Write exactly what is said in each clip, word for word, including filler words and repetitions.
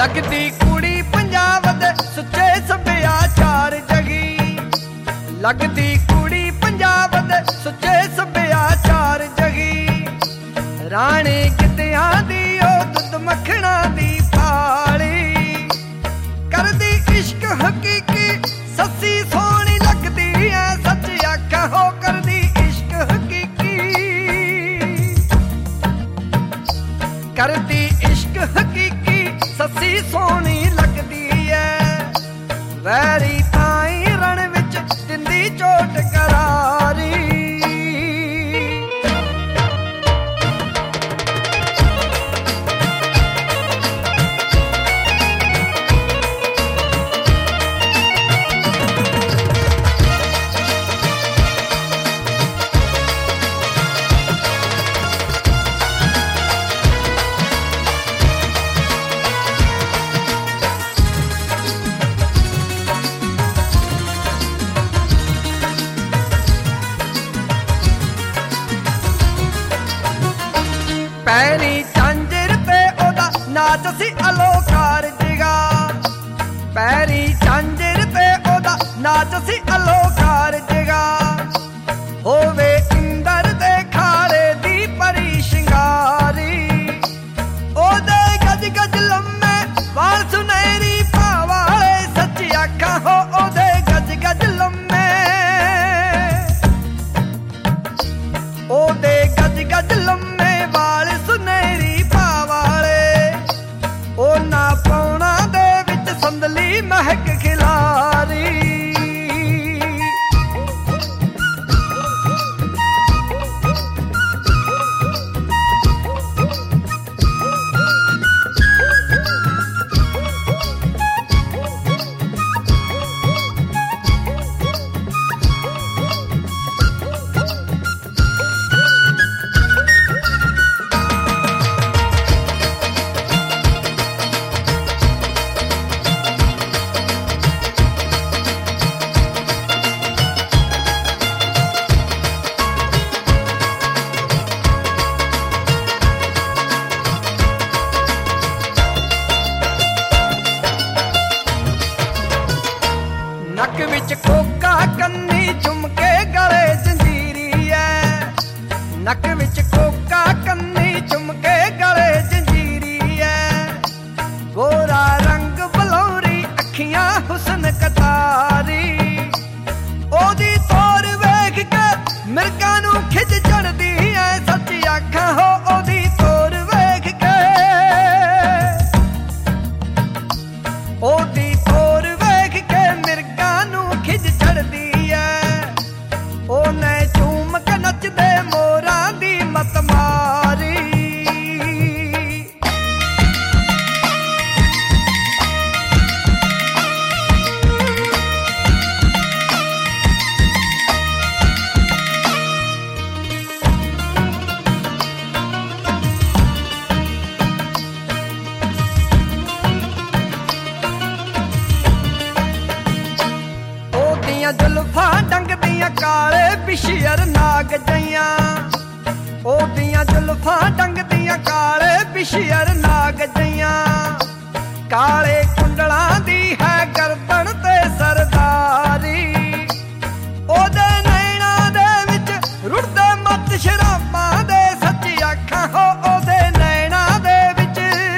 लगदी कुड़ी पंजाब दे सुच्चे सभ्याचार जगी, लगदी कुड़ी पंजाब दे सुच्चे सभ्याचार जगी। राणी कितियां दी ओ दुध मखना दी पाली, करदी इश्क हकीकी सस्सी सोहनी लगदी है, सच आखां हो करदी इश्क हकीकी, करदी इश्क हकीकी सस्सी सोहनी लगदी है। वैरी ताई रण विच दिंदी चोट करारी, पैरी झांझर ते ओदा नाच सी अलोकार जिगा, पैरी झांझर ते ओदा नाच सी अलोकार जिगा। होवे इंदर दे खाड़े दी परी शिंगारी, ओदे गज गज लम्मे वाल सुनहरी पावाले, सच आखां हो ओदे गज गज लम्मे, ओदे गज गज लम्मे वाल सुनहरी पावाले। ओ ना पौना दे विच संदली महक खिलारी, नक विच कोका कन्नी झुमके गले जंजीरी है, नक विच कोका कन्नी झुमके गले जंजीरी है। गोरा रंग बलौरी अखियां हुसन कटारी, ओदी तोर वेख के मिर्गां नूं खिच चढ़दी है, सच आखां हो ओदी तोर वेख के, ओदी तोर वेख के मिर्गां नूं खिच चढ़दी है। ओने झूम के नचदे मोरां दी मत मारी, जुल्फां डंगदियां काले पिछियर नाग जइयां, ओदियां जुल्फां डंगदियां काले पिछियर नाग जइयां। काले कुंडलां दी है गर्दन ते सरदारी, ओदे नैणां दे विच रुड़दे मत शराबां दे, सच आखां हो ओदे नैणां दे विच,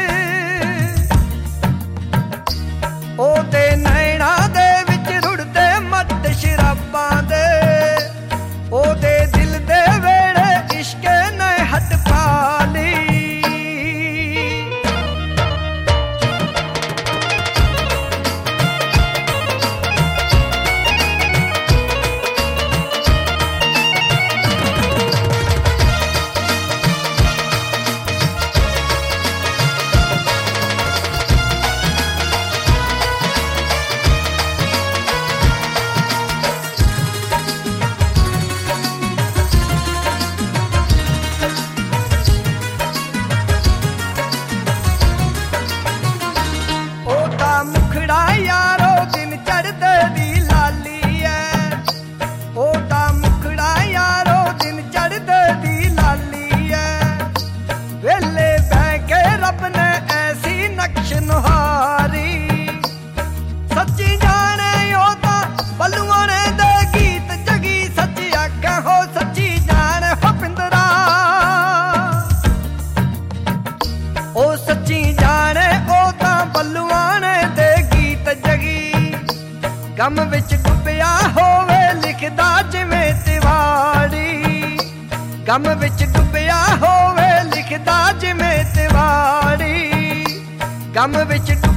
ओदे नैणां दे विच रुड़दे मत शराबां दे। ओदे दिल दे वेड़े इश्क ने हट पाली, गम विच डुबिया होवे लिखदा जिवें तिवाड़ी, गम विच डुबिया होवे लिखदा जिवें तिवाड़ी, गम विच